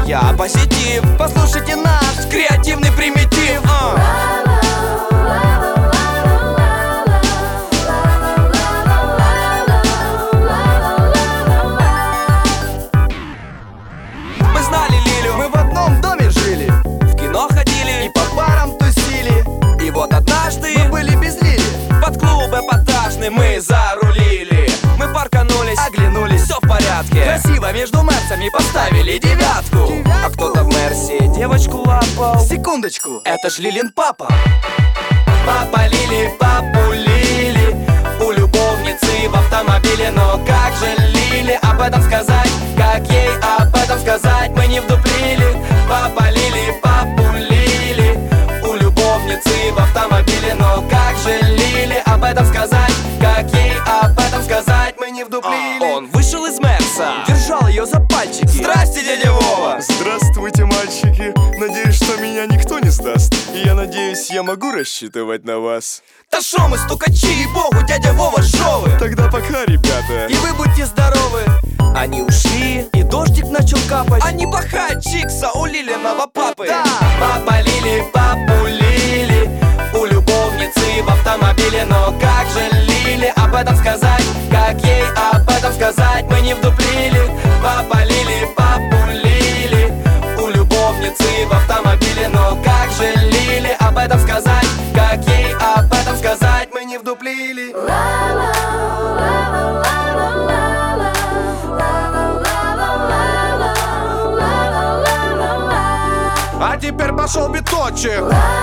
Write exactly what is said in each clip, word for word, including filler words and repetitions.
Я позитив, послушайте наш креативный примитив. а. Мы знали Лилю, Мы в одном доме жили, в кино ходили, и по барам тусили. и вот однажды Мы были без Лили, под клуб эпатажный мы зарулили. Мы парканулись, оглянулись, все в порядке. красиво между Мерсами Поставили девятку, а кто-то в Мерсе девочку лапал. секундочку. Это ж Лилин папа. Папа Лили, папу Лили, у любовницы в автомобиле. Но как же Лили об этом сказать? Как ей об этом сказать? Мы не вдуплили. Папа Лили, папу Лили, у любовницы в автомобиле. Но как же Лили об этом сказать? Как ей об этом сказать? Мы не вдуплили. А он вышел из Мерса, Держал ее за пальчики. здрасте, дядя Вова. Здравствуйте, мальчики. Надеюсь, что меня никто не сдаст. И я надеюсь, я могу рассчитывать на вас. Да шо мы стукачи, ей-богу, дядя Вова, шо вы? Тогда пока, ребята. И вы будьте здоровы. Они ушли, И дождик начал капать. они пахают чикса у Лилиного папы. Да. Папа Лили, папу Лили, у любовницы в автомобиле. Но как же Лили об этом сказать? Как ей об этом сказать? Мы не вдуплили. Папа Лили, папу Лили, у любовницы в автомобиле. Но как же Лили об этом сказать? Как ей об этом сказать? Мы не вдуплили. А теперь пошел биточек.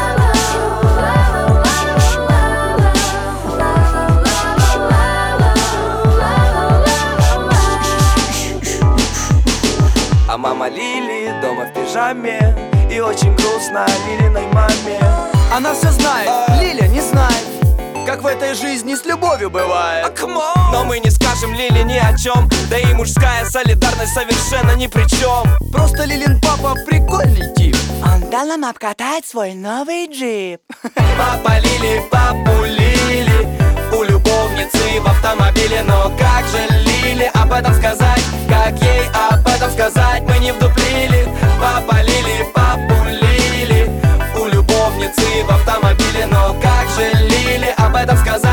А мама Лили дома в пижаме, и очень грустно Лилиной маме. Она все знает, Лиля не знает, как в этой жизни с любовью бывает. А камон! Но мы не скажем Лили ни о чем, да и мужская солидарность совершенно ни при чем. Просто Лилин папа прикольный тип. Он дал нам обкатать свой новый джип. Папа Лили, папу Лили, у любовницы в автомобиле. Но как же Лили об этом сказать? Как ей об этом сказать? Мы не вдуплили. Папа Лили, папу Лили, у любовницы в автомобиле. Но как же Лили об этом сказать?